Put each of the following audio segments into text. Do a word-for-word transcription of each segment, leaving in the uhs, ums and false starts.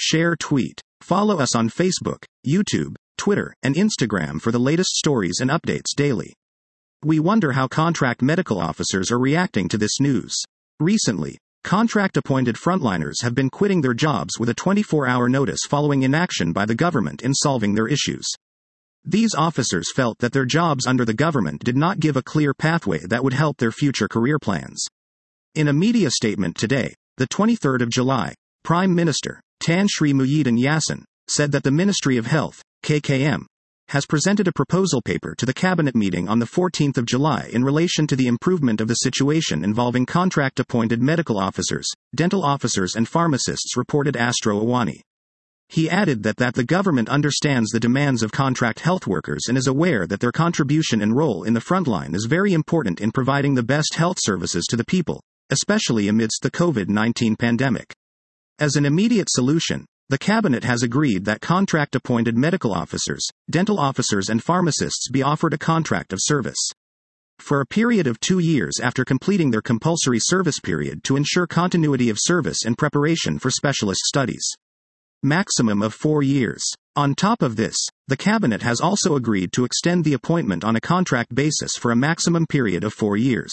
Share tweet. Follow us on Facebook, YouTube, Twitter, and Instagram for the latest stories and updates daily. We wonder how contract medical officers are reacting to this news. Recently, contract-appointed frontliners have been quitting their jobs with a twenty-four hour notice following inaction by the government in solving their issues. These officers felt that their jobs under the government did not give a clear pathway that would help their future career plans. In a media statement today, the twenty-third of July, Prime Minister Tan Sri Muhyiddin Yassin said that the Ministry of Health, K K M, has presented a proposal paper to the cabinet meeting on the fourteenth of July in relation to the improvement of the situation involving contract-appointed medical officers, dental officers and pharmacists, reported Astro Awani. He added that, that the government understands the demands of contract health workers and is aware that their contribution and role in the frontline is very important in providing the best health services to the people, especially amidst the COVID nineteen pandemic. As an immediate solution, the cabinet has agreed that contract-appointed medical officers, dental officers and pharmacists be offered a contract of service for a period of two years after completing their compulsory service period to ensure continuity of service and preparation for specialist studies. Maximum of four years. On top of this, the cabinet has also agreed to extend the appointment on a contract basis for a maximum period of four years.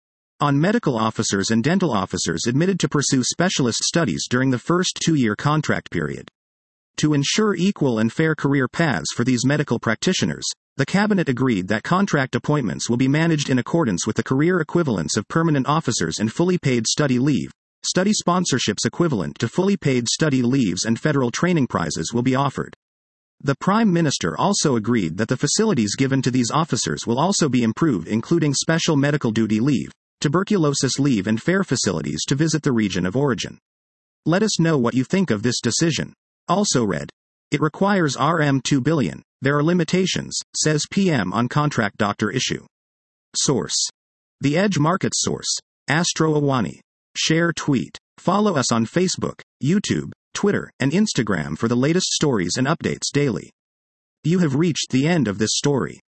On medical officers and dental officers admitted to pursue specialist studies during the first two-year contract period. To ensure equal and fair career paths for these medical practitioners, the cabinet agreed that contract appointments will be managed in accordance with the career equivalence of permanent officers and fully paid study leave. Study sponsorships equivalent to fully paid study leaves and federal training prizes will be offered. The Prime Minister also agreed that the facilities given to these officers will also be improved, including special medical duty leave, tuberculosis leave and fair facilities to visit the region of origin. Let us know what you think of this decision. Also read. It requires R M two billion. There are limitations, says P M on contract doctor issue. Source. The Edge Markets source. Astro Awani. Share tweet. Follow us on Facebook, YouTube, Twitter, and Instagram for the latest stories and updates daily. You have reached the end of this story.